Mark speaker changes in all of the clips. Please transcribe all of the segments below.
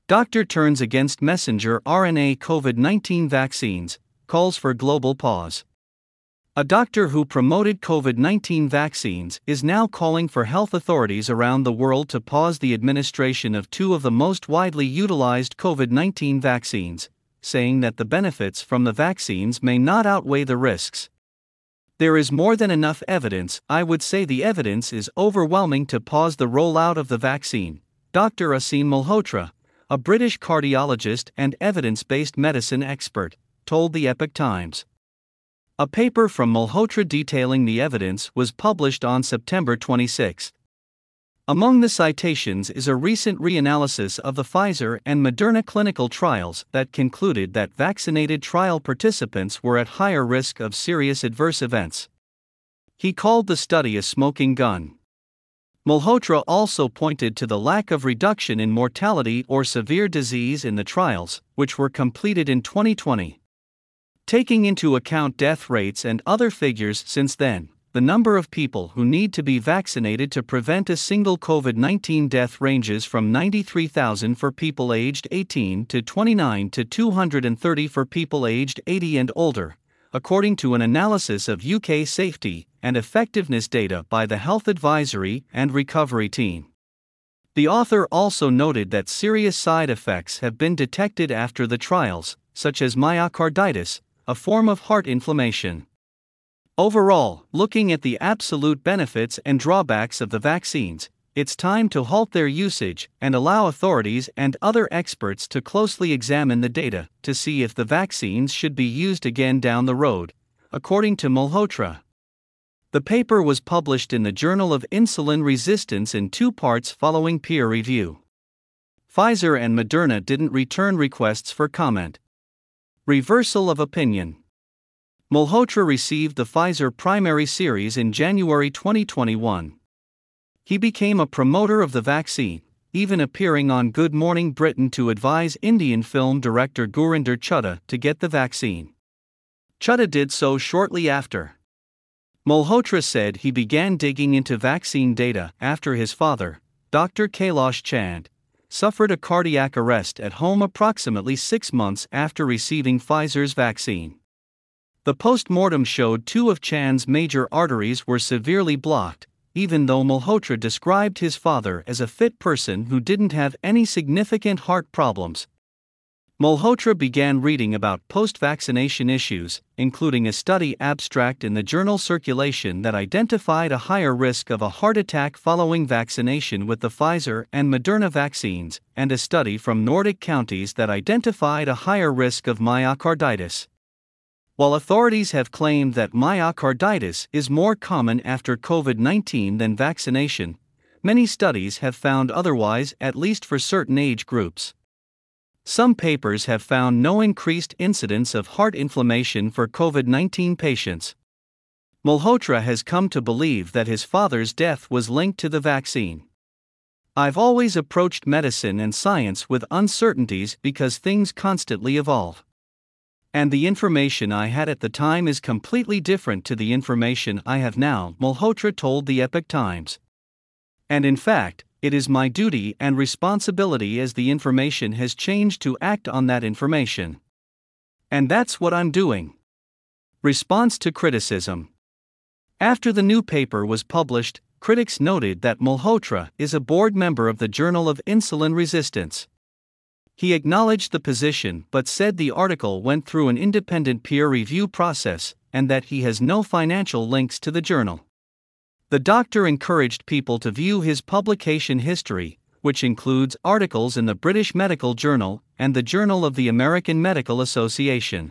Speaker 1: Doctor turns against messenger RNA COVID-19 vaccines, calls for global pause. A doctor who promoted COVID-19 vaccines is now calling for health authorities around the world to pause the administration of two of the most widely utilized COVID-19 vaccines, saying that the benefits from the vaccines may not outweigh the risks. There is more than enough evidence, I would say the evidence is overwhelming to pause the rollout of the vaccine, Dr. Aseem Malhotra, a British cardiologist and evidence-based medicine expert, told the Epoch Times. A paper from Malhotra detailing the evidence was published on September 26. Among the citations is a recent reanalysis of the Pfizer and Moderna clinical trials that concluded that vaccinated trial participants were at higher risk of serious adverse events. He called the study a smoking gun. Malhotra also pointed to the lack of reduction in mortality or severe disease in the trials, which were completed in 2020. Taking into account death rates and other figures since then, the number of people who need to be vaccinated to prevent a single COVID-19 death ranges from 93,000 for people aged 18 to 29 to 230 for people aged 80 and older, according to an analysis of UK safety and effectiveness data by the Health Advisory and Recovery Team. The author also noted that serious side effects have been detected after the trials, such as myocarditis, a form of heart inflammation. Overall, looking at the absolute benefits and drawbacks of the vaccines, it's time to halt their usage and allow authorities and other experts to closely examine the data to see if the vaccines should be used again down the road, according to Malhotra. The paper was published in the Journal of Insulin Resistance in 2 parts following peer review. Pfizer and Moderna didn't return requests for comment. Reversal of opinion. Malhotra received the Pfizer primary series in January 2021. He became a promoter of the vaccine, even appearing on Good Morning Britain to advise Indian film director Gurinder Chadha to get the vaccine. Chadha did so shortly after. Malhotra said he began digging into vaccine data after his father, Dr. Kailash Chand, suffered a cardiac arrest at home approximately 6 months after receiving Pfizer's vaccine. The post-mortem showed 2 of Chand's major arteries were severely blocked, even though Malhotra described his father as a fit person who didn't have any significant heart problems. Malhotra began reading about post-vaccination issues, including a study abstract in the journal Circulation that identified a higher risk of a heart attack following vaccination with the Pfizer and Moderna vaccines, and a study from Nordic counties that identified a higher risk of myocarditis. While authorities have claimed that myocarditis is more common after COVID-19 than vaccination, many studies have found otherwise, at least for certain age groups. Some papers have found no increased incidence of heart inflammation for COVID-19 patients. Malhotra has come to believe that his father's death was linked to the vaccine. I've always approached medicine and science with uncertainties because things constantly evolve. And the information I had at the time is completely different to the information I have now, Malhotra told the Epoch Times. And in fact, it is my duty and responsibility as the information has changed to act on that information. And that's what I'm doing. Response to criticism. After the new paper was published, critics noted that Malhotra is a board member of the Journal of Insulin Resistance. He acknowledged the position but said the article went through an independent peer review process and that he has no financial links to the journal. The doctor encouraged people to view his publication history, which includes articles in the British Medical Journal and the Journal of the American Medical Association.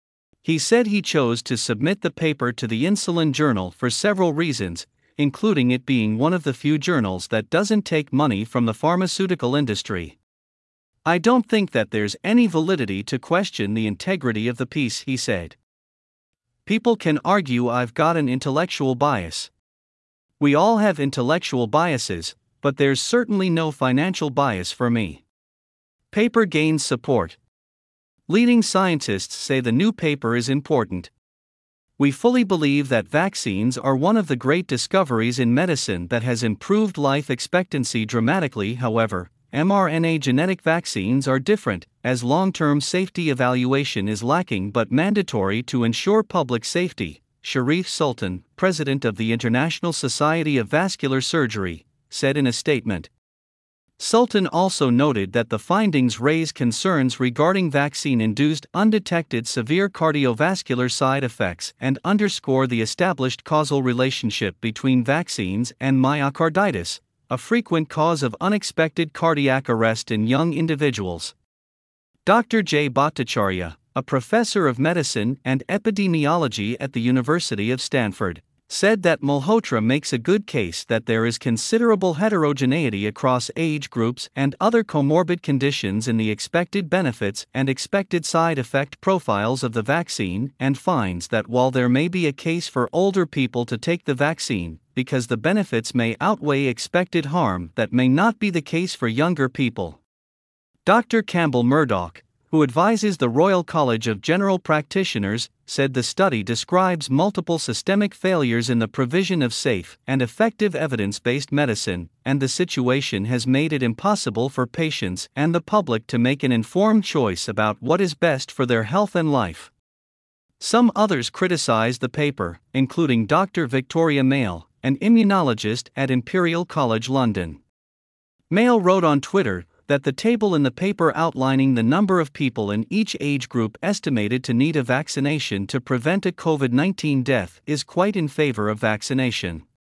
Speaker 1: He said he chose to submit the paper to the Insulin Journal for several reasons, including it being one of the few journals that doesn't take money from the pharmaceutical industry. I don't think that there's any validity to question the integrity of the piece, he said. People can argue I've got an intellectual bias. We all have intellectual biases, but there's certainly no financial bias for me. Paper gains support. Leading scientists say the new paper is important. We fully believe that vaccines are one of the great discoveries in medicine that has improved life expectancy dramatically. However, mRNA genetic vaccines are different, as long-term safety evaluation is lacking but mandatory to ensure public safety, Sharif Sultan, president of the International Society of Vascular Surgery, said in a statement. Sultan also noted that the findings raise concerns regarding vaccine-induced undetected severe cardiovascular side effects and underscore the established causal relationship between vaccines and myocarditis, a frequent cause of unexpected cardiac arrest in young individuals. Dr. Jay Bhattacharya, a professor of medicine and epidemiology at the University of Stanford, said that Malhotra makes a good case that there is considerable heterogeneity across age groups and other comorbid conditions in the expected benefits and expected side effect profiles of the vaccine, and finds that while there may be a case for older people to take the vaccine, because the benefits may outweigh expected harm, that may not be the case for younger people. Dr. Campbell Murdoch, who advises the Royal College of General Practitioners, said the study describes multiple systemic failures in the provision of safe and effective evidence-based medicine, and the situation has made it impossible for patients and the public to make an informed choice about what is best for their health and life. Some others criticized the paper, including Dr. Victoria Mail, an immunologist at Imperial College London. Mail wrote on Twitter that the table in the paper outlining the number of people in each age group estimated to need a vaccination to prevent a COVID-19 death is quite in favor of vaccination.